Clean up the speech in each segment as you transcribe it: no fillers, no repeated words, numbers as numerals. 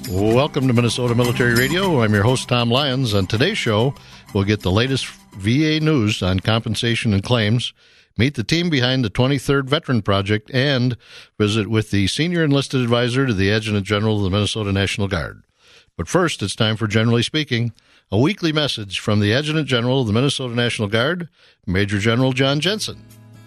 Welcome to Minnesota Military Radio. I'm your host, Tom Lyons. On today's show, we'll get the latest VA news on compensation and claims, meet the team behind the 23rd Veteran Project, and visit with the Senior Enlisted Advisor to the Adjutant General of the Minnesota National Guard. But first, it's time for Generally Speaking, a weekly message from the Adjutant General of the Minnesota National Guard, Major General John Jensen.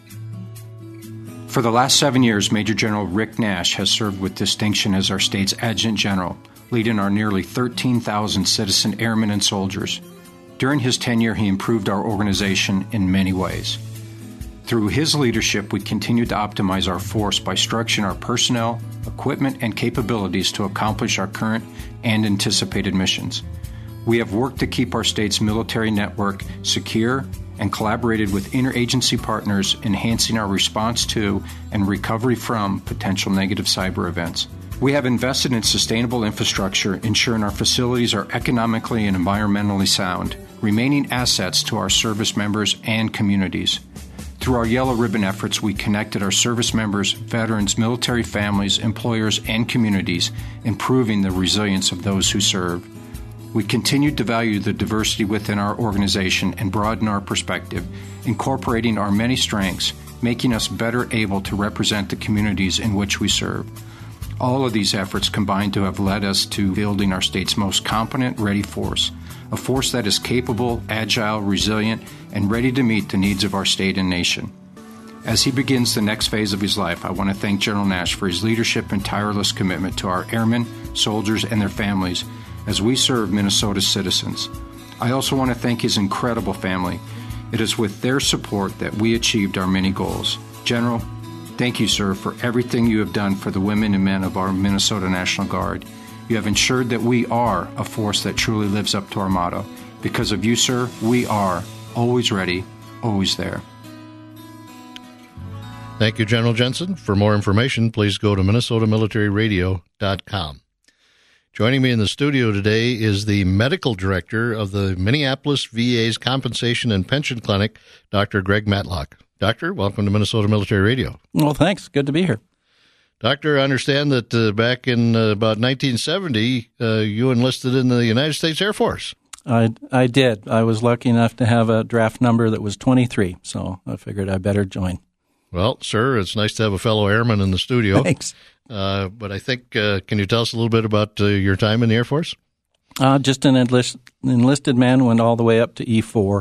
For the last 7 years, Major General Rick Nash has served with distinction as our state's Adjutant General, leading our nearly 13,000 citizen airmen and soldiers. During his tenure, he improved our organization in many ways. Through his leadership, we continue to optimize our force by structuring our personnel, equipment, and capabilities to accomplish our current and anticipated missions. We have worked to keep our state's military network secure and collaborated with interagency partners, enhancing our response to and recovery from potential negative cyber events. We have invested in sustainable infrastructure, ensuring our facilities are economically and environmentally sound, remaining assets to our service members and communities. Through our Yellow Ribbon efforts, we connected our service members, veterans, military families, employers, and communities, improving the resilience of those who serve. We continue to value the diversity within our organization and broaden our perspective, incorporating our many strengths, making us better able to represent the communities in which we serve. All of these efforts combine to have led us to building our state's most competent, ready force, a force that is capable, agile, resilient, and ready to meet the needs of our state and nation. As he begins the next phase of his life, I want to thank General Nash for his leadership and tireless commitment to our airmen, soldiers, and their families as we serve Minnesota's citizens. I also want to thank his incredible family. It is with their support that we achieved our many goals. General, thank you, sir, for everything you have done for the women and men of our Minnesota National Guard. You have ensured that we are a force that truly lives up to our motto. Because of you, sir, we are always ready, always there. Thank you, General Jensen. For more information, please go to minnesotamilitaryradio.com. Joining me in the studio today is the medical director of the Minneapolis VA's Compensation and Pension Clinic, Dr. Greg Matlock. Doctor, welcome to Minnesota Military Radio. Well, thanks. Good to be here. Doctor, I understand that back in about 1970, you enlisted in the United States Air Force. I did. I was lucky enough to have a draft number that was 23, so I figured I better join. Well, sir, it's nice to have a fellow airman in the studio. Thanks. But I think, can you tell us a little bit about your time in the Air Force? Just an enlisted man, went all the way up to E4,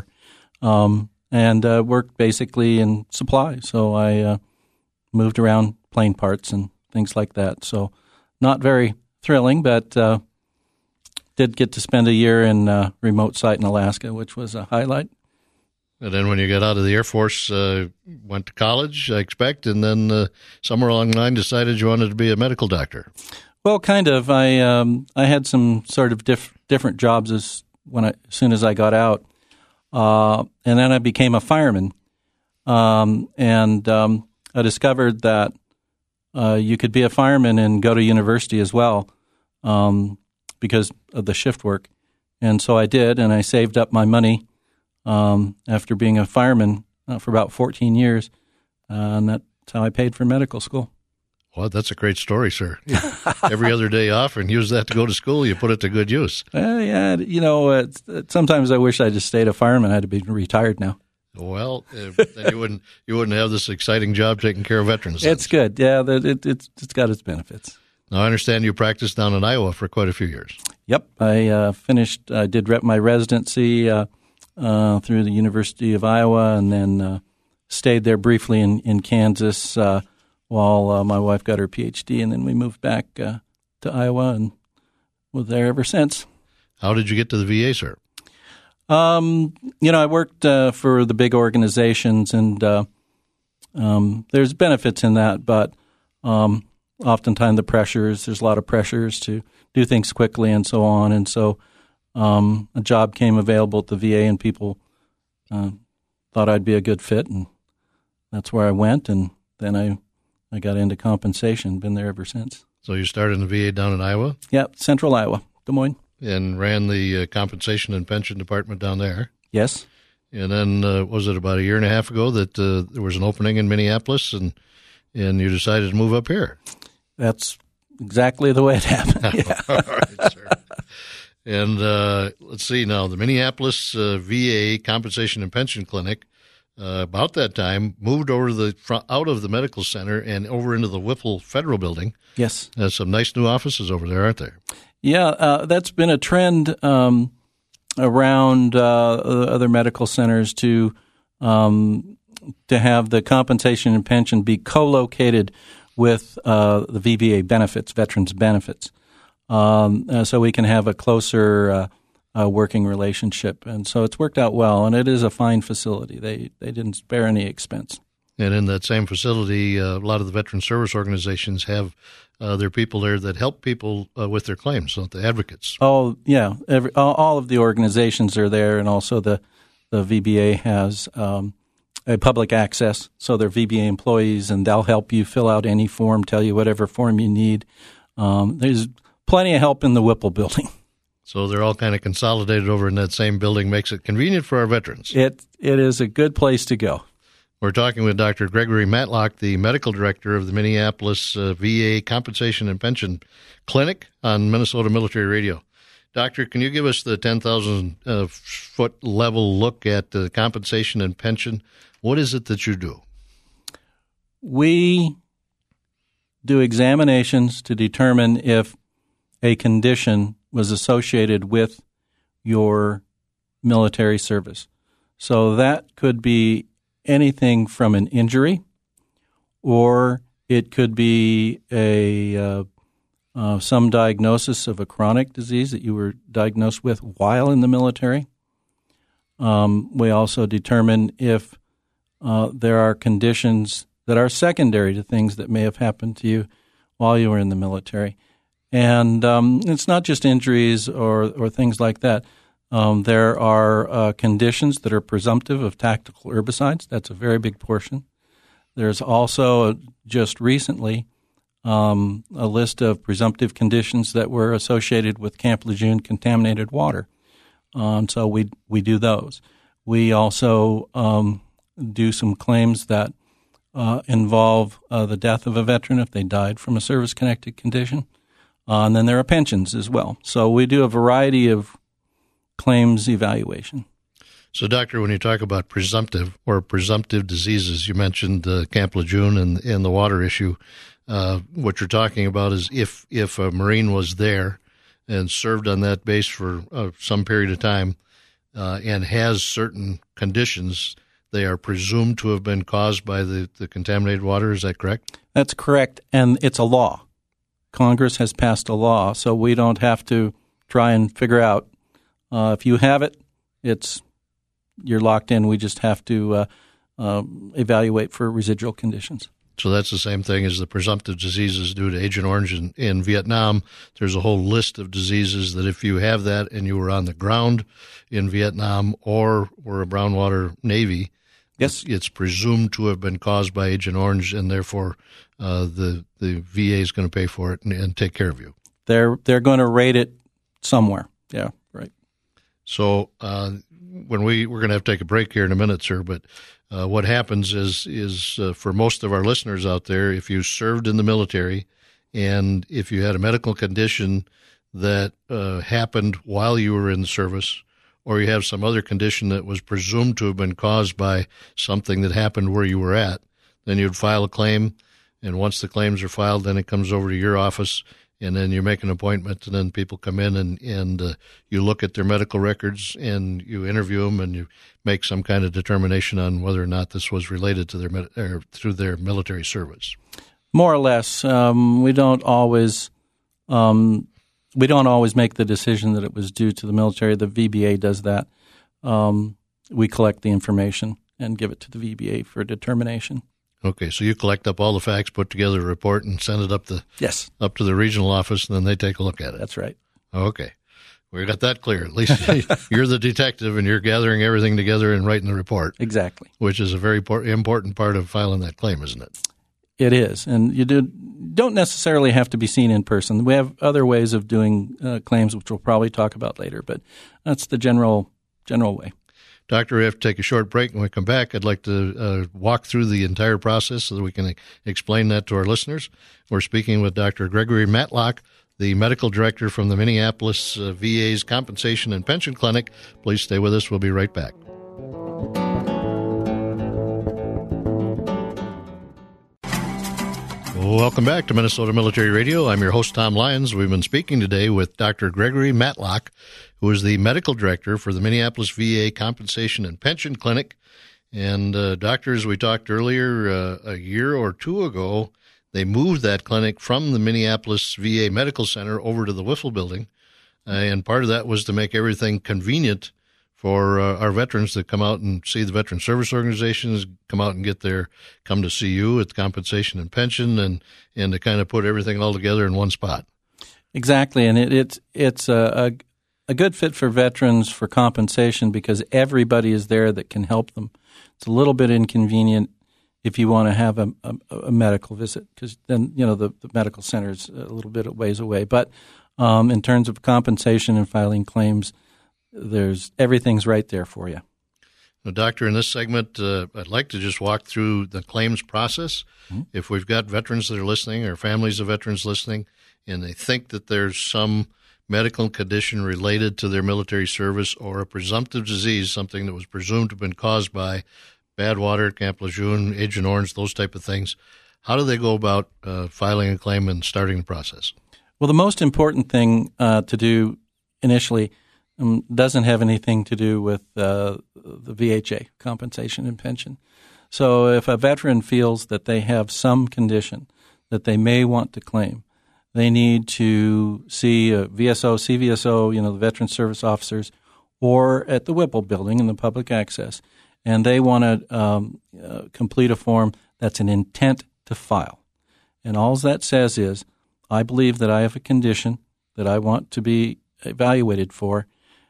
and worked basically in supply. So I moved around plane parts and things like that. So not very thrilling, but did get to spend a year in a remote site in Alaska, which was a highlight. And then when you got out of the Air Force, went to college, I expect, and then somewhere along the line decided you wanted to be a medical doctor. Well, kind of. I had some sort of different jobs as soon as I got out, and then I became a fireman. And I discovered that you could be a fireman and go to university as well because of the shift work. And so I did, and I saved up my money after being a fireman for about 14 years, and that's how I paid for medical school. Well, that's a great story, sir. Every other day off and use that to go to school, you put it to good use. Yeah, sometimes I wish I just stayed a fireman. I'd be retired now. Well, then you wouldn't have this exciting job taking care of veterans. It's good. Yeah, it's got its benefits. Now, I understand you practiced down in Iowa for quite a few years. Yep. I did my residency through the University of Iowa, and then stayed there briefly in Kansas while my wife got her PhD, and then we moved back to Iowa and was there ever since. How did you get to the VA, sir? I worked for the big organizations, and there's benefits in that, but oftentimes there's a lot of pressures to do things quickly and so on, and so a job came available at the VA, and people thought I'd be a good fit, and that's where I went, and then I got into compensation, been there ever since. So you started in the VA down in Iowa? Yeah, Central Iowa, Des Moines. And ran the compensation and pension department down there? Yes. And then was it about a year and a half ago that there was an opening in Minneapolis, and you decided to move up here? That's exactly the way it happened. Yeah. All right, sir. And let's see now, the Minneapolis VA Compensation and Pension Clinic, about that time, moved over out of the medical center and over into the Whipple Federal Building. Yes. There's some nice new offices over there, aren't there? Yeah, that's been a trend around other medical centers to have the compensation and pension be co-located with the VBA benefits, veterans benefits, so we can have a closer working relationship. And so it's worked out well, and it is a fine facility. They didn't spare any expense. And in that same facility, a lot of the veteran service organizations have their people there that help people with their claims, don't they? Advocates. Oh, yeah. All of the organizations are there, and also the VBA has a public access, so they're VBA employees, and they'll help you fill out any form, tell you whatever form you need. There's plenty of help in the Whipple building. So they're all kind of consolidated over in that same building, makes it convenient for our veterans. It is a good place to go. We're talking with Dr. Gregory Matlock, the medical director of the Minneapolis VA Compensation and Pension Clinic on Minnesota Military Radio. Doctor, can you give us the 10,000-foot level look at the compensation and pension? What is it that you do? We do examinations to determine if a condition was associated with your military service. So that could be anything from an injury, or it could be some diagnosis of a chronic disease that you were diagnosed with while in the military. We also determine if there are conditions that are secondary to things that may have happened to you while you were in the military. And it's not just injuries or things like that. There are conditions that are presumptive of tactical herbicides. That's a very big portion. There's also, just recently, a list of presumptive conditions that were associated with Camp Lejeune contaminated water. So we do those. We also do some claims that involve the death of a veteran if they died from a service-connected condition. And then there are pensions as well. So we do a variety of claims evaluation. So, Doctor, when you talk about presumptive diseases, you mentioned Camp Lejeune and the water issue. What you're talking about is if a Marine was there and served on that base for some period of time and has certain conditions, they are presumed to have been caused by the contaminated water. Is that correct? That's correct, and it's a law. Congress has passed a law, so we don't have to try and figure out if you have it, you're locked in. We just have to evaluate for residual conditions. So that's the same thing as the presumptive diseases due to Agent Orange in Vietnam. There's a whole list of diseases that if you have that and you were on the ground in Vietnam or were a Brown Water Navy, yes, it's presumed to have been caused by Agent Orange, and therefore the VA is going to pay for it and take care of you. They're going to rate it somewhere. Yeah, right. So when we're going to have to take a break here in a minute, sir, but what happens is for most of our listeners out there, if you served in the military and if you had a medical condition that happened while you were in the service, or you have some other condition that was presumed to have been caused by something that happened where you were at, then you'd file a claim, and once the claims are filed, then it comes over to your office, and then you make an appointment, and then people come in and you look at their medical records and you interview them and you make some kind of determination on whether or not this was related to their military service. More or less, we don't always make the decision that it was due to the military. The VBA does that. We collect the information and give it to the VBA for determination. Okay, so you collect up all the facts, put together a report, and send it up to the regional office, and then they take a look at it. That's right. Okay. We got that clear. At least you're the detective, and you're gathering everything together and writing the report. Exactly. Which is a very important part of filing that claim, isn't it? It is, and you don't necessarily have to be seen in person. We have other ways of doing claims, which we'll probably talk about later, but that's the general way. Doctor, we have to take a short break. When we come back, I'd like to walk through the entire process so that we can explain that to our listeners. We're speaking with Dr. Gregory Matlock, the medical director from the Minneapolis VA's Compensation and Pension Clinic. Please stay with us. We'll be right back. Welcome back to Minnesota Military Radio. I'm your host, Tom Lyons. We've been speaking today with Dr. Gregory Matlock, who is the medical director for the Minneapolis VA Compensation and Pension Clinic. And doctor, as we talked earlier, a year or two ago, they moved that clinic from the Minneapolis VA Medical Center over to the Wiffle Building. And part of that was to make everything convenient for our veterans that come out and see the veteran service organizations, come to see you at the Compensation and Pension, and to kind of put everything all together in one spot. Exactly, and it's a good fit for veterans for compensation because everybody is there that can help them. It's a little bit inconvenient if you want to have a medical visit because then the medical center is a little bit ways away. But in terms of compensation and filing claims, everything's right there for you. Now, Doctor, in this segment, I'd like to just walk through the claims process. Mm-hmm. If we've got veterans that are listening or families of veterans listening, and they think that there's some medical condition related to their military service or a presumptive disease, something that was presumed to have been caused by bad water, Camp Lejeune, Agent Orange, those type of things, how do they go about filing a claim and starting the process? Well, the most important thing to do initially doesn't have anything to do with the VHA, compensation and pension. So if a veteran feels that they have some condition that they may want to claim, they need to see a VSO, CVSO, the veteran service officers, or at the Whipple Building in the public access, and they want to complete a form that's an intent to file. And all that says is, I believe that I have a condition that I want to be evaluated for,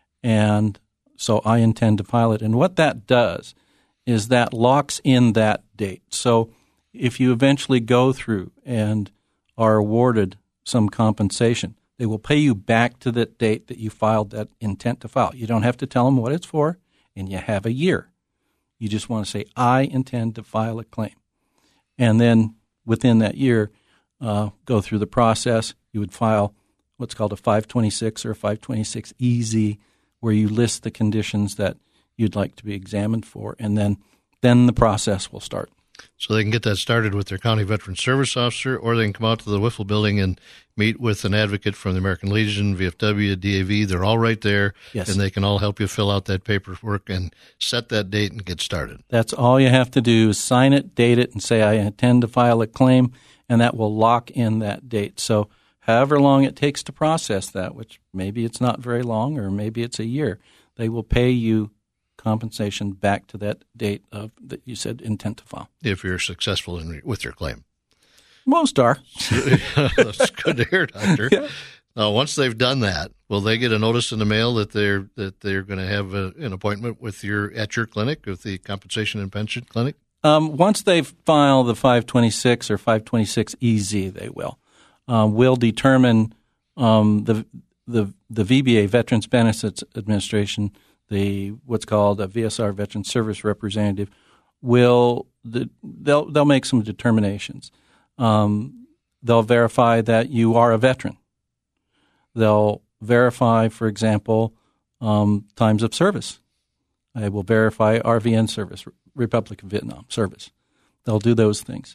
and so I intend to file it. And what that does is that locks in that date. So if you eventually go through and are awarded some compensation, they will pay you back to that date that you filed that intent to file. You don't have to tell them what it's for, and you have a year. You just want to say, I intend to file a claim. And then within that year, go through the process. You would file what's called a 526 or a 526EZ, where you list the conditions that you'd like to be examined for, and then the process will start. So they can get that started with their county veteran service officer, or they can come out to the Wiffle Building and meet with an advocate from the American Legion, VFW, DAV. They're all right there, yes. And they can all help you fill out that paperwork and set that date and get started. That's all you have to do is sign it, date it, and say, I intend to file a claim, and that will lock in that date. So however long it takes to process that, which maybe it's not very long or maybe it's a year, they will pay you compensation back to that date of that you said intent to file. If you're successful with your claim. Most are. That's good to hear, Doctor. Yeah. Now, once they've done that, will they get a notice in the mail that they're going to have an appointment at your clinic, with the Compensation and Pension Clinic? Once they file the 526 or 526EZ, they will. We'll determine the VBA, Veterans Benefits Administration, what's called a VSR, Veteran Service Representative, they'll make some determinations. They'll verify that you are a veteran. They'll verify, for example, times of service. They will verify RVN service, Republic of Vietnam service. They'll do those things.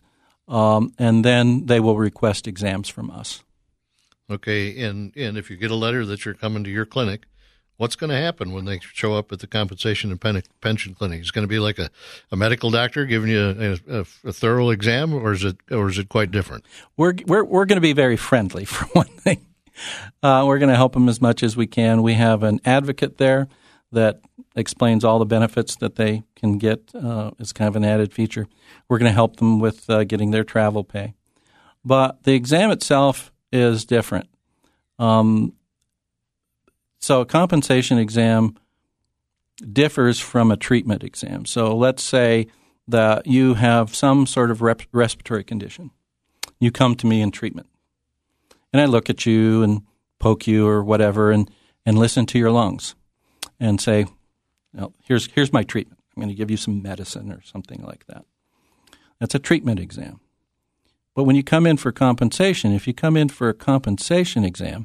And then they will request exams from us. Okay, and if you get a letter that you're coming to your clinic, what's going to happen when they show up at the Compensation and Pension Clinic? It's going to be like a medical doctor giving you a thorough exam, or is it quite different? We're going to be very friendly, for one thing. We're going to help them as much as we can. We have an advocate there that explains all the benefits that they can get as kind of an added feature. We're going to help them with getting their travel pay. But the exam itself is different. So a compensation exam differs from a treatment exam. So let's say that you have some sort of respiratory condition. You come to me in treatment. And I look at you and poke you or whatever and listen to your lungs and say, Now, here's my treatment. I'm going to give you some medicine or something like that. That's a treatment exam. But when you come in for compensation, if you come in for a compensation exam,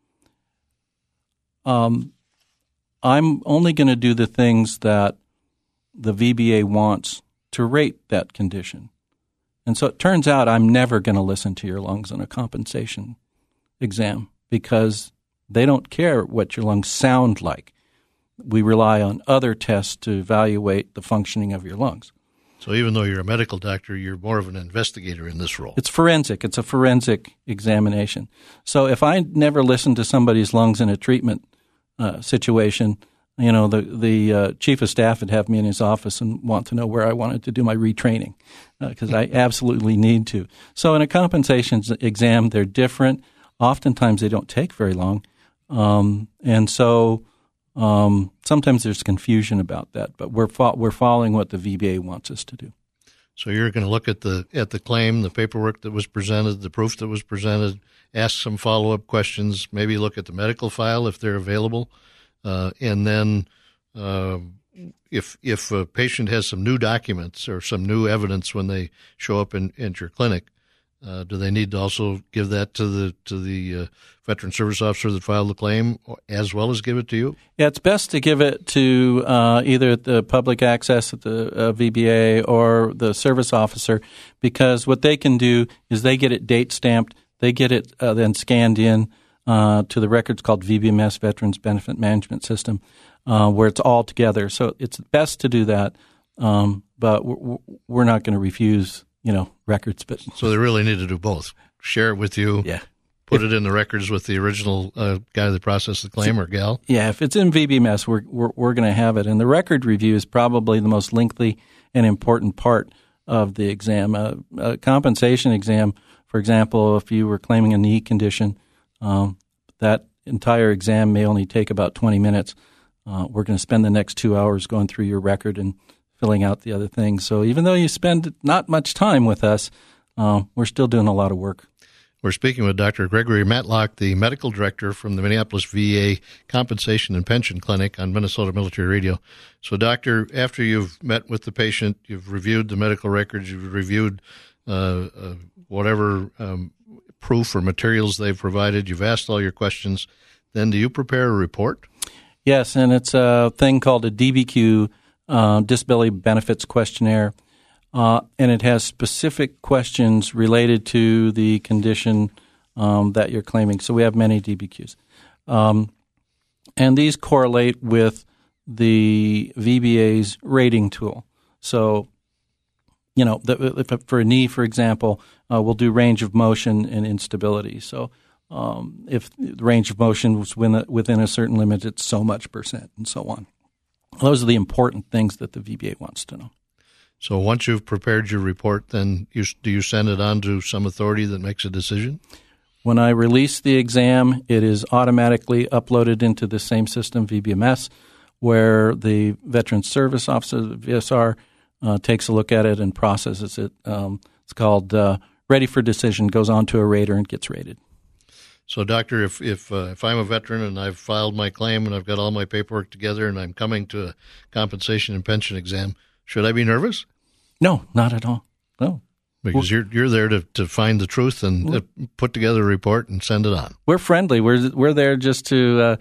I'm only going to do the things that the VBA wants to rate that condition. And so it turns out I'm never going to listen to your lungs on a compensation exam because they don't care what your lungs sound like. We rely on other tests to evaluate the functioning of your lungs. So even though you're a medical doctor, you're more of an investigator in this role. It's forensic. It's a forensic examination. So if I never listen to somebody's lungs in a treatment situation, the chief of staff would have me in his office and want to know where I wanted to do my retraining because I absolutely need to. So in a compensation exam, they're different. Oftentimes they don't take very long. And so sometimes there's confusion about that, but we're following what the VBA wants us to do. So you're going to look at the claim, the paperwork that was presented, the proof that was presented, ask some follow-up questions, maybe look at the medical file if they're available, and then if a patient has some new documents or some new evidence when they show up in your clinic, do they need to also give that to the veteran service officer that filed the claim, as well as give it to you? Yeah, it's best to give it to either the public access at the VBA or the service officer, because what they can do is they get it date stamped, they get it then scanned in to the records called VBMS, Veterans Benefit Management System, where it's all together. So it's best to do that, but we're not going to refuse records. But so they really need to do both. Share it with you. Yeah. Put it in the records with the original guy that processed the claim or gal. Yeah, if it's in VBMS, we're going to have it. And the record review is probably the most lengthy and important part of the exam. A compensation exam, for example, if you were claiming a knee condition, that entire exam may only take about 20 minutes. We're going to spend the next 2 hours going through your record and filling out the other things. So even though you spend not much time with us, we're still doing a lot of work. We're speaking with Dr. Gregory Matlock, the medical director from the Minneapolis VA Compensation and Pension Clinic on Minnesota Military Radio. So, doctor, after you've met with the patient, you've reviewed the medical records, you've reviewed whatever proof or materials they've provided, you've asked all your questions, then do you prepare a report? Yes, and it's a thing called a DBQ, Disability Benefits Questionnaire. And it has specific questions related to the condition that you're claiming. So we have many DBQs. And these correlate with the VBA's rating tool. So, if for a knee, for example, we'll do range of motion and instability. So if the range of motion was within a certain limit, it's so much percent and so on. Those are the important things that the VBA wants to know. So once you've prepared your report, then do you send it on to some authority that makes a decision? When I release the exam, it is automatically uploaded into the same system, VBMS, where the Veteran Service Officer, the VSR, takes a look at it and processes it. It's called ready for decision, goes on to a rater and gets rated. So, doctor, if I'm a veteran and I've filed my claim and I've got all my paperwork together and I'm coming to a compensation and pension exam, should I be nervous? No, not at all. No. Because you're there to find the truth and put together a report and send it on. We're friendly. We're there just to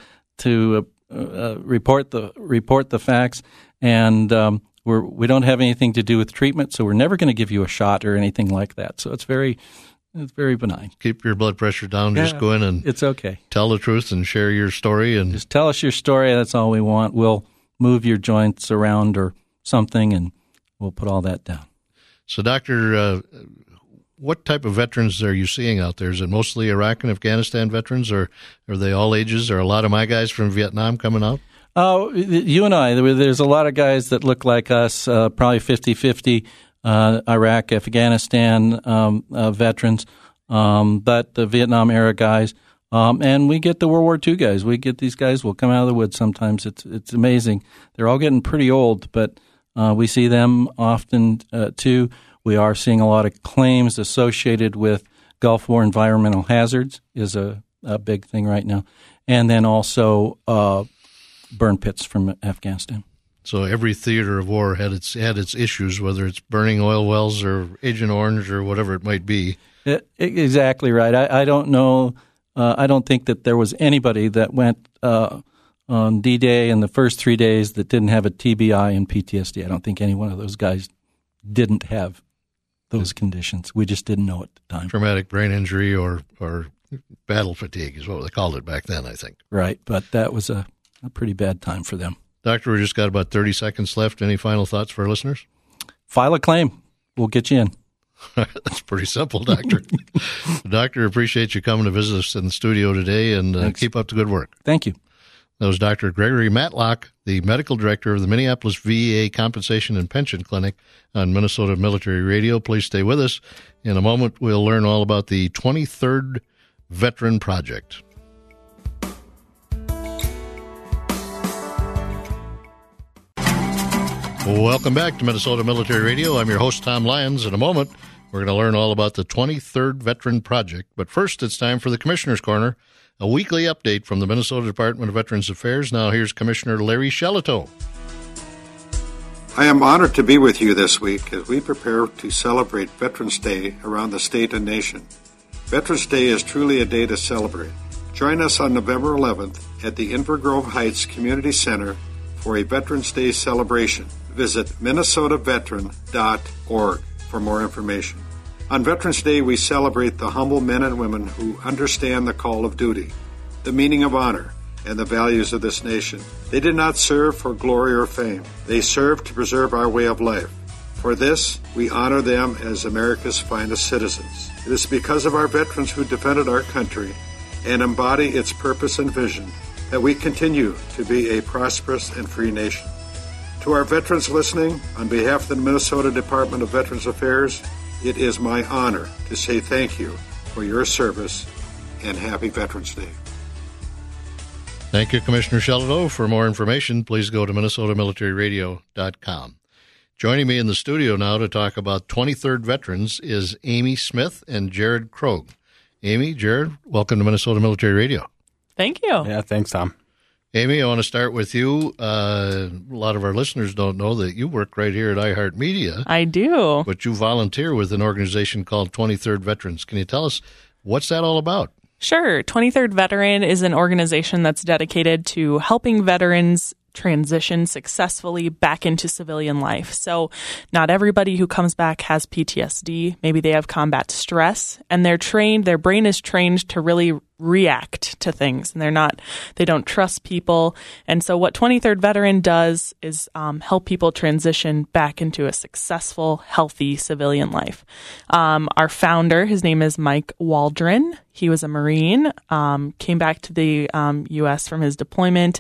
report the facts, and we don't have anything to do with treatment, so we're never going to give you a shot or anything like that. So it's very benign. Keep your blood pressure down. Just go in and it's okay. Tell the truth and share your story. And just tell us your story. That's all we want. We'll move your joints around or something, and we'll put all that down. So, doctor, what type of veterans are you seeing out there? Is it mostly Iraq and Afghanistan veterans, or are they all ages? Are a lot of my guys from Vietnam coming out? Oh, you and I, there's a lot of guys that look like us, probably 50-50, Iraq, Afghanistan veterans, but the Vietnam-era guys. And we get the World War II guys. We get these guys will come out of the woods sometimes. It's amazing. They're all getting pretty old, but we see them often too. We are seeing a lot of claims associated with Gulf War environmental hazards is a big thing right now. And then also burn pits from Afghanistan. So every theater of war had its issues, whether it's burning oil wells or Agent Orange or whatever it might be. Exactly right. I don't know. I don't think that there was anybody that went on D-Day and the first 3 days that didn't have a TBI and PTSD. I don't think any one of those guys didn't have those conditions. We just didn't know at the time. Traumatic brain injury or battle fatigue is what they called it back then, I think. Right, but that was a pretty bad time for them. Doctor, we just got about 30 seconds left. Any final thoughts for our listeners? File a claim. We'll get you in. That's pretty simple, Doctor. Doctor, appreciate you coming to visit us in the studio today, and keep up the good work. Thank you. That was Dr. Gregory Matlock, the medical director of the Minneapolis VA Compensation and Pension Clinic on Minnesota Military Radio. Please stay with us. In a moment, we'll learn all about the 23rd Veteran Project. Welcome back to Minnesota Military Radio. I'm your host, Tom Lyons. In a moment, we're going to learn all about the 23rd Veteran Project. But first, it's time for the Commissioner's Corner, a weekly update from the Minnesota Department of Veterans Affairs. Now here's Commissioner Larry Shelito. I am honored to be with you this week as we prepare to celebrate Veterans Day around the state and nation. Veterans Day is truly a day to celebrate. Join us on November 11th at the Inver Grove Heights Community Center for a Veterans Day celebration. Visit minnesotaveteran.org for more information. On Veterans Day, we celebrate the humble men and women who understand the call of duty, the meaning of honor, and the values of this nation. They did not serve for glory or fame. They served to preserve our way of life. For this, we honor them as America's finest citizens. It is because of our veterans who defended our country and embody its purpose and vision that we continue to be a prosperous and free nation. To our veterans listening, on behalf of the Minnesota Department of Veterans Affairs, it is my honor to say thank you for your service and happy Veterans Day. Thank you, Commissioner Shelito. For more information, please go to minnesotamilitaryradio.com. Joining me in the studio now to talk about 23rd Veterans is Amy Smith and Jared Krogh. Amy, Jared, welcome to Minnesota Military Radio. Thank you. Yeah, thanks, Tom. Amy, I want to start with you. A lot of our listeners don't know that you work right here at iHeartMedia. I do. But you volunteer with an organization called 23rd Veterans. Can you tell us what's that all about? Sure. 23rd Veteran is an organization that's dedicated to helping veterans transition successfully back into civilian life. So not everybody who comes back has PTSD. Maybe they have combat stress, and their brain is trained to really react to things, and they don't trust people. And so what 23rd Veteran does is help people transition back into a successful, healthy civilian life. Our founder, his name is Mike Waldron. He was a Marine, came back to the U.S. from his deployment,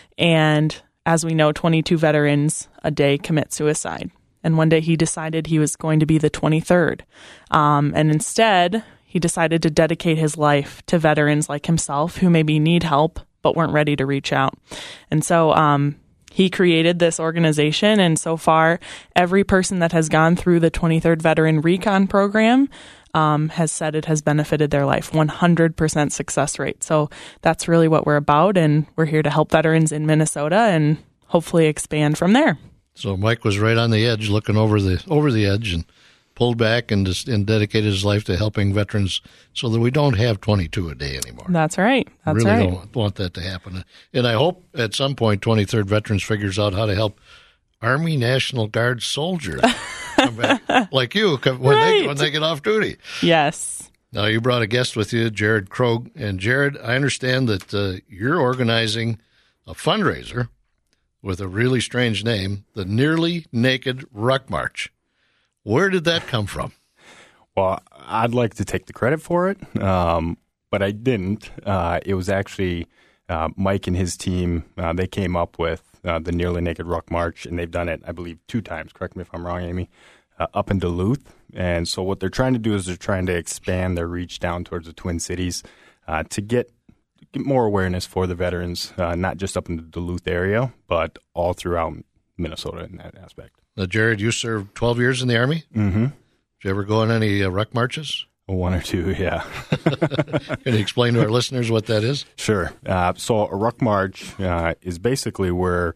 and as we know, 22 veterans a day commit suicide. And one day he decided he was going to be the 23rd. And instead, he decided to dedicate his life to veterans like himself who maybe need help but weren't ready to reach out. And so he created this organization, and so far, every person that has gone through the 23rd Veteran Recon Program has said it has benefited their life. 100% success rate. So that's really what we're about, and we're here to help veterans in Minnesota and hopefully expand from there. So Mike was right on the edge, looking over the edge, and pulled back and dedicated his life to helping veterans so that we don't have 22 a day anymore. That's right. That's really right. Don't want that to happen. And I hope at some point 23rd Veterans figures out how to help Army National Guard soldiers come back like you when they get off duty. Yes. Now, you brought a guest with you, Jared Krogh. And Jared, I understand that you're organizing a fundraiser with a really strange name, the Nearly Naked Ruck March. Where did that come from? Well, I'd like to take the credit for it, but I didn't. It was actually Mike and his team. They came up with the Nearly Naked Ruck March, and they've done it, I believe, 2 times. Correct me if I'm wrong, Amy. Up in Duluth. And so what they're trying to do is they're trying to expand their reach down towards the Twin Cities to get more awareness for the veterans, not just up in the Duluth area, but all throughout Minnesota in that aspect. Now, Jared, you served 12 years in the Army? Mm-hmm. Did you ever go on any ruck marches? 1 or 2, yeah. Can you explain to our listeners what that is? Sure. So a ruck march is basically where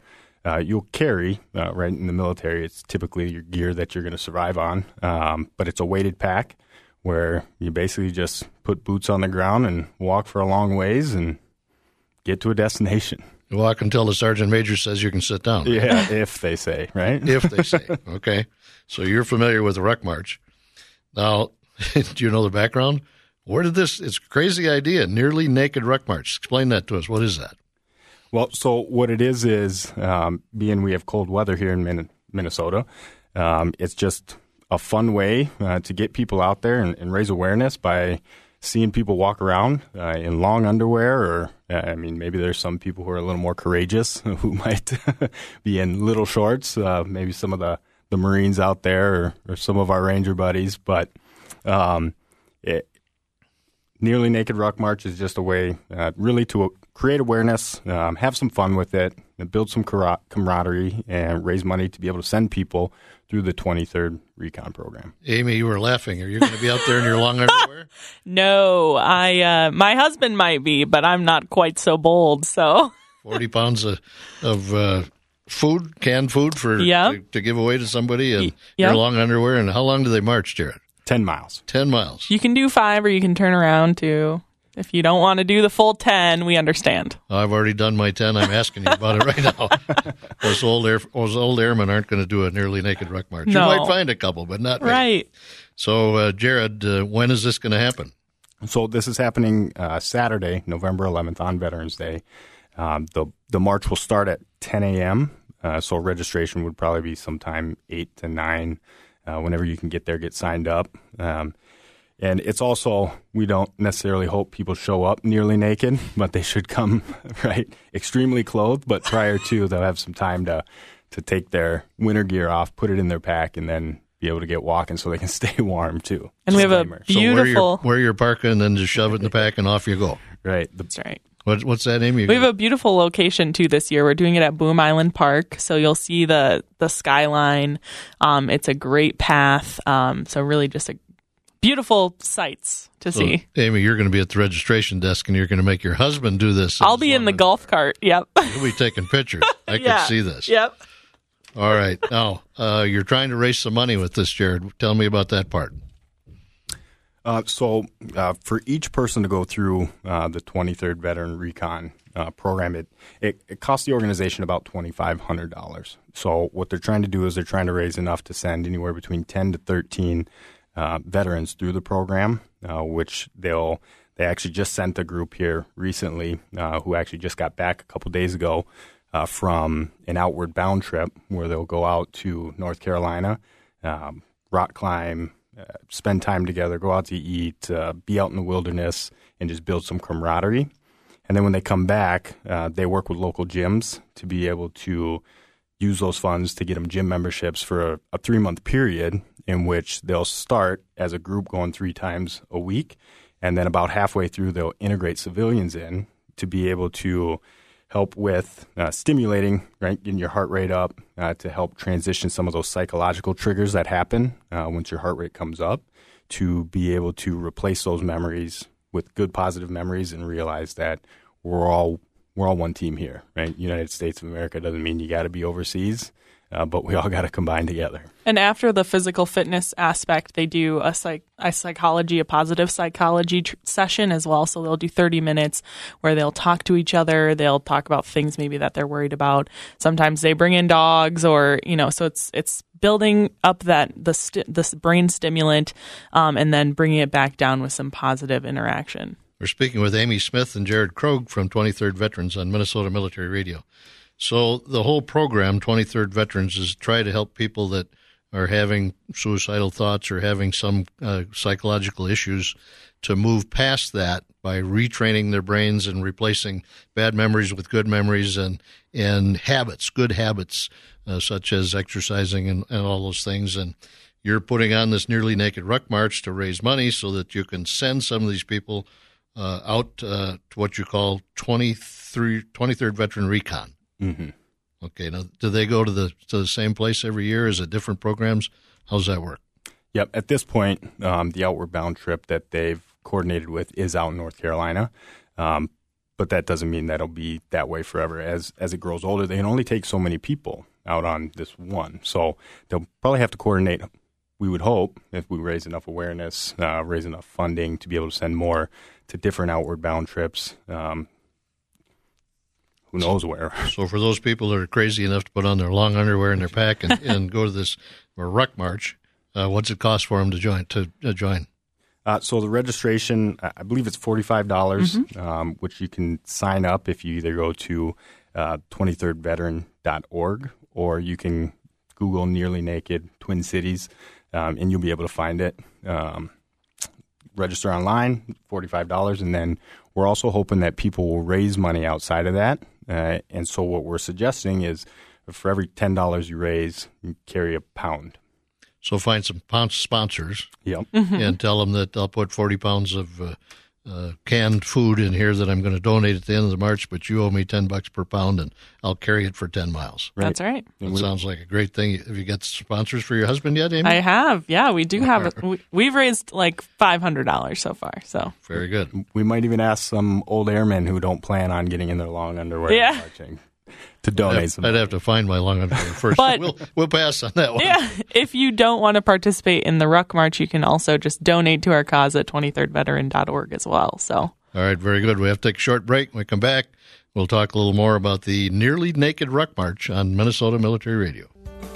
you'll carry, right in the military, it's typically your gear that you're going to survive on, but it's a weighted pack where you basically just put boots on the ground and walk for a long ways and get to a destination. You walk until the sergeant major says you can sit down. Yeah, if they say, right? If they say. Okay. So you're familiar with the Ruck March. Now, do you know the background? Where did this, it's a crazy idea, nearly naked Ruck March. Explain that to us. What is that? Well, so what it is being we have cold weather here in Minnesota, it's just a fun way to get people out there and raise awareness by seeing people walk around in long underwear, or maybe there's some people who are a little more courageous who might be in little shorts, maybe some of the Marines out there or some of our Ranger buddies. But Nearly Naked Ruck March is just a way really to create awareness, have some fun with it, build some camaraderie, and raise money to be able to send people through the 23rd Recon program. Amy, you were laughing. Are you going to be out there in your long underwear? No, my husband might be, but I'm not quite so bold. So 40 pounds of food, canned food to give away to somebody, and your long underwear. And how long do they march, Jared? 10 miles. 10 miles. You can do 5 or you can turn around too. If you don't want to do the full 10, we understand. I've already done my 10. I'm asking you about it right now. Those old airmen aren't going to do a Nearly Naked Ruck March. No. You might find a couple, but not me. Right. So, Jared, when is this going to happen? So this is happening Saturday, November 11th on Veterans Day. The march will start at 10 a.m., so registration would probably be sometime 8 to 9. Whenever you can get there, get signed up. And it's also, we don't necessarily hope people show up nearly naked, but they should come, right, extremely clothed. But prior to, they'll have some time to take their winter gear off, put it in their pack, and then be able to get walking so they can stay warm, too. And we have a beautiful... So wear your parka and then just shove it in the pack and off you go. Right. That's right. What's that, Amy? We have a beautiful location, too, this year. We're doing it at Boom Island Park, so you'll see the skyline. It's a great path, so really just a beautiful sights to see. Amy, you're going to be at the registration desk, and you're going to make your husband do this. I'll be in the golf cart, yep. You'll be taking pictures. I can see this. Yep. All right. Now, you're trying to raise some money with this, Jared. Tell me about that part. So for each person to go through the 23rd Veteran Recon program, it costs the organization about $2,500. So what they're trying to do is they're trying to raise enough to send anywhere between 10 to 13 veterans through the program, which they actually just sent a group here recently who actually just got back a couple days ago from an outward bound trip where they'll go out to North Carolina, rock climb, spend time together, go out to eat, be out in the wilderness, and just build some camaraderie. And then when they come back, they work with local gyms to be able to use those funds to get them gym memberships for a 3-month period in which they'll start as a group going 3 times a week. And then about halfway through, they'll integrate civilians in to be able to help with stimulating, right, getting your heart rate up to help transition some of those psychological triggers that happen once your heart rate comes up, to be able to replace those memories with good positive memories and realize that we're all one team here, right? United States of America doesn't mean you got to be overseas, but we all got to combine together. And after the physical fitness aspect, they do a positive psychology session as well. So they'll do 30 minutes where they'll talk to each other. They'll talk about things maybe that they're worried about. Sometimes they bring in dogs, or so it's building up this brain stimulant, and then bringing it back down with some positive interaction. We're speaking with Amy Smith and Jared Krogh from 23rd Veterans on Minnesota Military Radio. So the whole program, 23rd Veterans, is try to help people that are having suicidal thoughts or having some psychological issues to move past that by retraining their brains and replacing bad memories with good memories and habits, good habits, such as exercising and all those things. And you're putting on this Nearly Naked Ruck March to raise money so that you can send some of these people out to what you call 23rd Veteran Recon. Mm-hmm. Okay. Now, do they go to the same place every year? Is it different programs? How's that work? Yep. At this point, the outward bound trip that they've coordinated with is out in North Carolina. But that doesn't mean that'll be that way forever. As it grows older, they can only take so many people out on this one. So they'll probably have to coordinate, we would hope, if we raise enough awareness, raise enough funding to be able to send more to different outward bound trips. Who knows where. So for those people that are crazy enough to put on their long underwear in their pack and go to this ruck march, what's it cost for them to join? So the registration, I believe it's $45, which you can sign up if you either go to 23rdveteran.org or you can Google Nearly Naked Twin Cities, and you'll be able to find it. Register online, $45, and then we're also hoping that people will raise money outside of that. And so what we're suggesting is for every $10 you raise, you carry a pound. So find some sponsors, yep, and tell them that I'll put 40 pounds of canned food in here that I'm going to donate at the end of the march, but you owe me $10 per pound, and I'll carry it for 10 miles. Right. That's right. That sounds like a great thing. Have you got sponsors for your husband yet, Amy? I have. Yeah, we do have. We've raised like $500 so far. So very good. We might even ask some old airmen who don't plan on getting in their long underwear and marching to donate some. I'd have to find my long underwear first. But, we'll pass on that one. Yeah, if you don't want to participate in the Ruck March, you can also just donate to our cause at 23rdveteran.org as well. So, all right, very good. We have to take a short break. When we come back, we'll talk a little more about the Nearly Naked Ruck March on Minnesota Military Radio.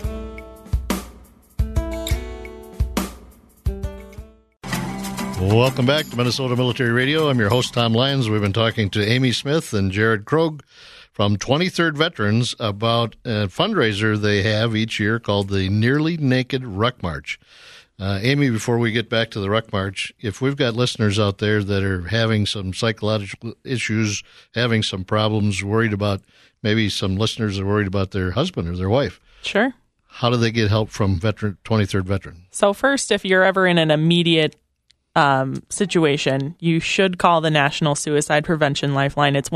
Welcome back to Minnesota Military Radio. I'm your host, Tom Lyons. We've been talking to Amy Smith and Jared Krogh from 23rd Veterans about a fundraiser they have each year called the Nearly Naked Ruck March. Amy, before we get back to the Ruck March, if we've got listeners out there that are having some psychological issues, having some problems, worried about, maybe some listeners are worried about their husband or their wife. Sure. How do they get help from 23rd Veteran? So first, if you're ever in an immediate situation, you should call the National Suicide Prevention Lifeline. It's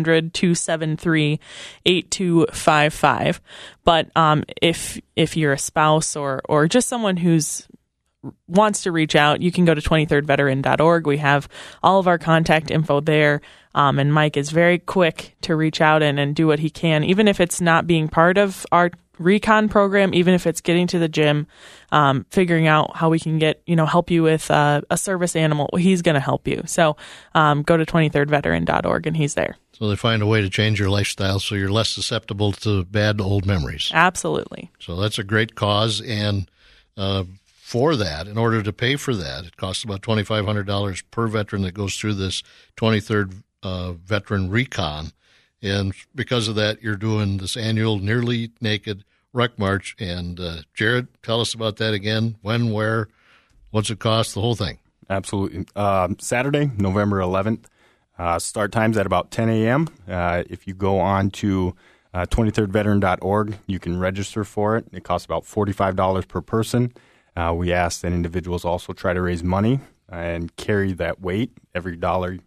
1-800-273-8255. But if you're a spouse or just someone who's wants to reach out, you can go to 23rdveteran.org. We have all of our contact info there. And Mike is very quick to reach out and do what he can, even if it's not being part of our recon program, even if it's getting to the gym, figuring out how we can help you with a service animal. He's going to help you. So go to 23rdveteran.org and he's there. So they find a way to change your lifestyle so you're less susceptible to bad old memories. Absolutely. So that's a great cause. And for that, in order to pay for that, it costs about $2,500 per veteran that goes through this 23rd Veteran Recon. And because of that, you're doing this annual Nearly Naked Ruck March. And Jared, tell us about that again. When, where, what's it cost, the whole thing? Absolutely. Saturday, November 11th. Start time's at about 10 a.m. If you go on to 23rdveteran.org, you can register for it. It costs about $45 per person. We ask that individuals also try to raise money and carry that weight. Every $10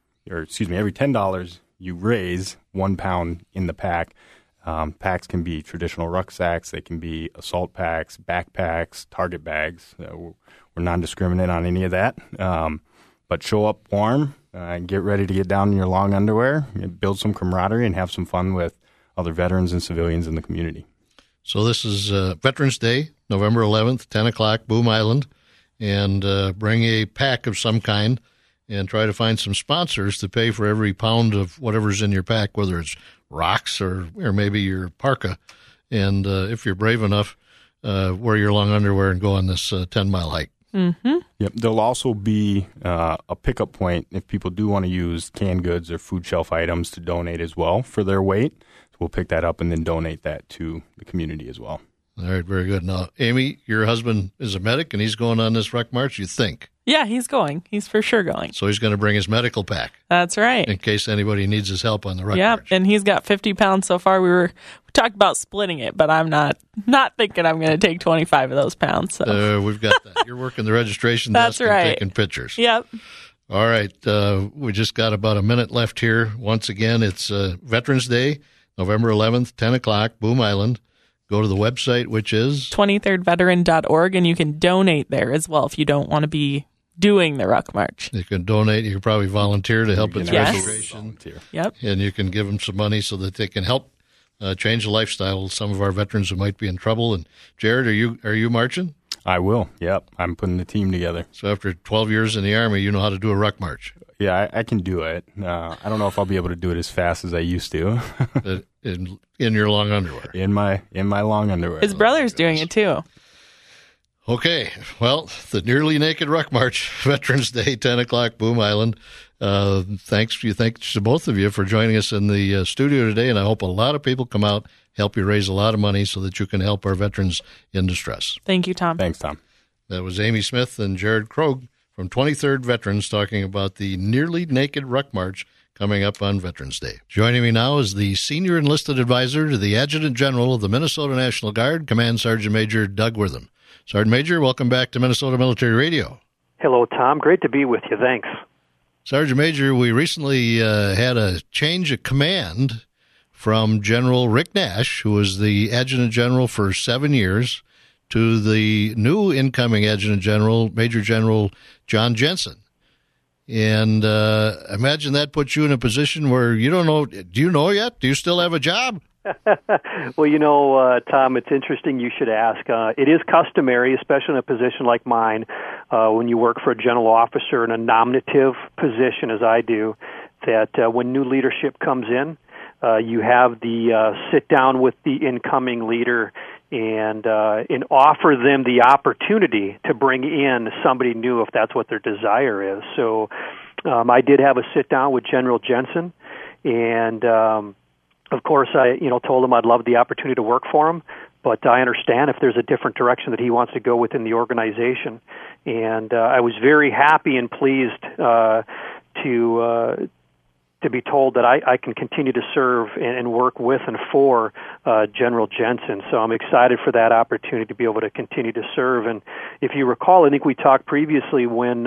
you raise, 1 pound in the pack. Packs can be traditional rucksacks. They can be assault packs, backpacks, target bags. We're non-discriminate on any of that. But show up warm and get ready to get down in your long underwear, build some camaraderie, and have some fun with other veterans and civilians in the community. So this is Veterans Day, November 11th, 10 o'clock, Boom Island, and bring a pack of some kind and try to find some sponsors to pay for every pound of whatever's in your pack, whether it's rocks or maybe your parka. And if you're brave enough, wear your long underwear and go on this 10-mile hike. Mm-hmm. Yep. There'll also be a pickup point if people do want to use canned goods or food shelf items to donate as well for their weight. So we'll pick that up and then donate that to the community as well. All right, very good. Now, Amy, your husband is a medic, and he's going on this Ruck March, you think? Yeah, he's going. He's for sure going. So he's going to bring his medical pack. That's right. In case anybody needs his help on the Ruck March. Yep, and he's got 50 pounds so far. We talked about splitting it, but I'm not thinking I'm going to take 25 of those pounds. So. We've got that. You're working the registration desk and taking pictures. Yep. All right. We just got about a minute left here. Once again, it's Veterans Day, November 11th, 10 o'clock, Boom Island. Go to the website, which is 23rdveteran.org, and you can donate there as well if you don't want to be doing the Ruck March. You can donate. You can probably volunteer to help with Yes. registration. Yep. And you can give them some money so that they can help change the lifestyle of some of our veterans who might be in trouble. And Jared, are you marching? I will. Yep. I'm putting the team together. So after 12 years in the Army, you know how to do a Ruck March. Yeah, I can do it. I don't know if I'll be able to do it as fast as I used to. in your long underwear. In my long underwear. His brother's doing it too. Okay, well, the Nearly Naked Ruck March, Veterans Day, 10 o'clock, Boom Island. Thanks to both of you for joining us in the studio today, and I hope a lot of people come out, help you raise a lot of money so that you can help our veterans in distress. Thank you, Tom. Thanks, Tom. That was Amy Smith and Jared Krogh from 23rd Veterans talking about the Nearly Naked Ruck March coming up on Veterans Day. Joining me now is the Senior Enlisted Advisor to the Adjutant General of the Minnesota National Guard, Command Sergeant Major Doug Wortham. Sergeant Major, welcome back to Minnesota Military Radio. Hello, Tom. Great to be with you. Thanks. Sergeant Major, we recently had a change of command from General Rick Nash, who was the Adjutant General for 7 years, to the new incoming Adjutant General, Major General John Jensen. And imagine that puts you in a position where you don't know. Do you know yet? Do you still have a job? Well, Tom, it's interesting you should ask. It is customary, especially in a position like mine, when you work for a general officer in a nominative position, as I do, that when new leadership comes in, you have the sit down with the incoming leader and offer them the opportunity to bring in somebody new if that's what their desire is. So I did have a sit down with General Jensen, and of course, I told him I'd love the opportunity to work for him, but I understand if there's a different direction that he wants to go within the organization. And I was very happy and pleased to be told that I can continue to serve and work with and for General Jensen. So I'm excited for that opportunity to be able to continue to serve. And if you recall, I think we talked previously when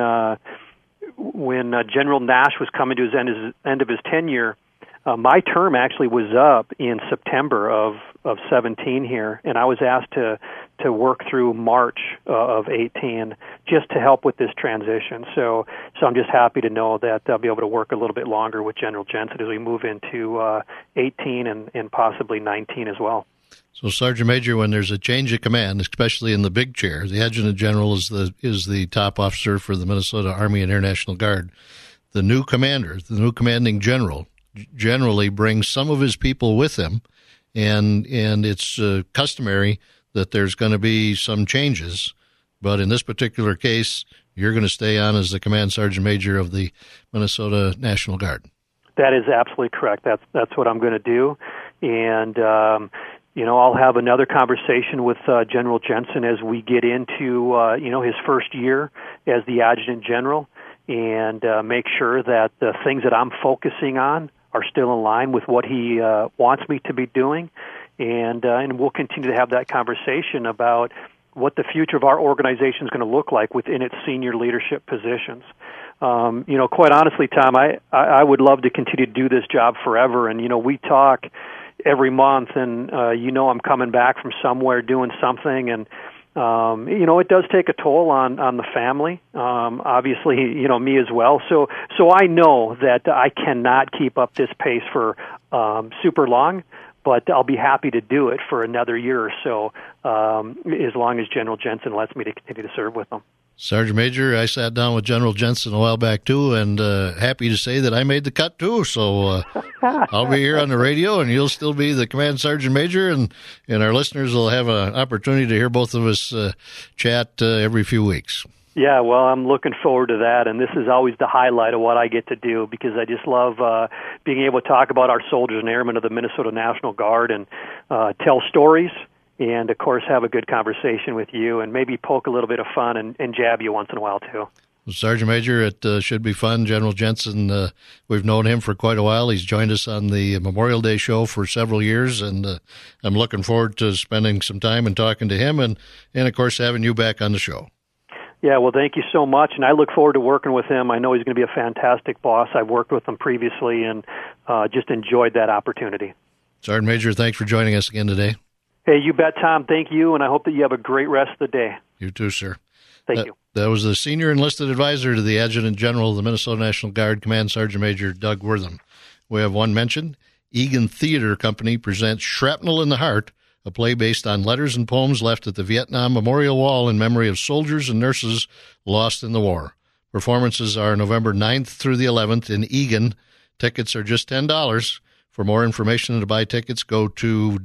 General Nash was coming to his end of his tenure. My term actually was up in September of 17 here, and I was asked to work through March of 18 just to help with this transition. So I'm just happy to know that I'll be able to work a little bit longer with General Jensen as we move into 18 and possibly 19 as well. So, Sergeant Major, when there's a change of command, especially in the big chair, the Adjutant General is the top officer for the Minnesota Army and Air National Guard. The new commander, the new commanding general, generally brings some of his people with him, and it's customary that there's going to be some changes. But in this particular case, you're going to stay on as the Command Sergeant Major of the Minnesota National Guard. That is absolutely correct. That's what I'm going to do, and I'll have another conversation with General Jensen as we get into his first year as the Adjutant General, and make sure that the things that I'm focusing on are still in line with what he wants me to be doing, and we'll continue to have that conversation about what the future of our organization is going to look like within its senior leadership positions. Quite honestly, Tom, I would love to continue to do this job forever, and we talk every month, and I'm coming back from somewhere doing something, and it does take a toll on the family, obviously, me as well. So I know that I cannot keep up this pace for super long, but I'll be happy to do it for another year or so, as long as General Jensen lets me to continue to serve with them. Sergeant Major, I sat down with General Jensen a while back, too, and happy to say that I made the cut, too. So I'll be here on the radio, and you'll still be the Command Sergeant Major, and our listeners will have an opportunity to hear both of us chat every few weeks. Yeah, well, I'm looking forward to that, and this is always the highlight of what I get to do, because I just love being able to talk about our soldiers and airmen of the Minnesota National Guard and tell stories, and, of course, have a good conversation with you and maybe poke a little bit of fun and jab you once in a while, too. Sergeant Major, it should be fun. General Jensen, we've known him for quite a while. He's joined us on the Memorial Day show for several years, and I'm looking forward to spending some time and talking to him and, of course, having you back on the show. Yeah, well, thank you so much, and I look forward to working with him. I know he's going to be a fantastic boss. I've worked with him previously and just enjoyed that opportunity. Sergeant Major, thanks for joining us again today. Hey, you bet, Tom. Thank you, and I hope that you have a great rest of the day. You too, sir. Thank you. That was the Senior Enlisted Advisor to the Adjutant General of the Minnesota National Guard, Command Sergeant Major Doug Wortham. We have one mention. Egan Theater Company presents Shrapnel in the Heart, a play based on letters and poems left at the Vietnam Memorial Wall in memory of soldiers and nurses lost in the war. Performances are November 9th through the 11th in Egan. Tickets are just $10. For more information and to buy tickets, go to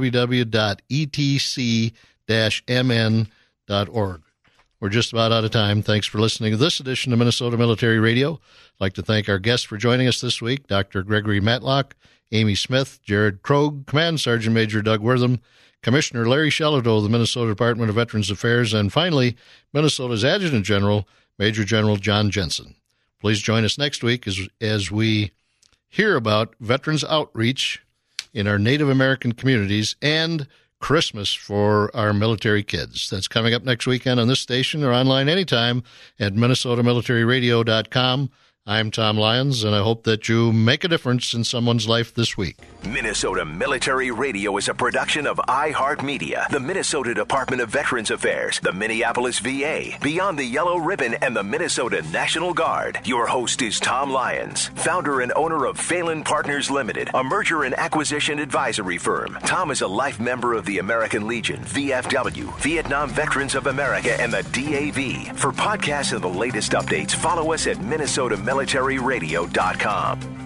www.etc-mn.org. We're just about out of time. Thanks for listening to this edition of Minnesota Military Radio. I'd like to thank our guests for joining us this week, Dr. Gregory Matlock, Amy Smith, Jared Krogh, Command Sergeant Major Doug Wortham, Commissioner Larry Shelito of the Minnesota Department of Veterans Affairs, and finally, Minnesota's Adjutant General, Major General John Jensen. Please join us next week as we hear about veterans outreach in our Native American communities and Christmas for our military kids. That's coming up next weekend on this station or online anytime at MinnesotaMilitaryRadio.com. I'm Tom Lyons, and I hope that you make a difference in someone's life this week. Minnesota Military Radio is a production of iHeartMedia, the Minnesota Department of Veterans Affairs, the Minneapolis VA, Beyond the Yellow Ribbon, and the Minnesota National Guard. Your host is Tom Lyons, founder and owner of Phelan Partners Limited, a merger and acquisition advisory firm. Tom is a life member of the American Legion, VFW, Vietnam Veterans of America, and the DAV. For podcasts and the latest updates, follow us at MinnesotaMilitaryRadio.com.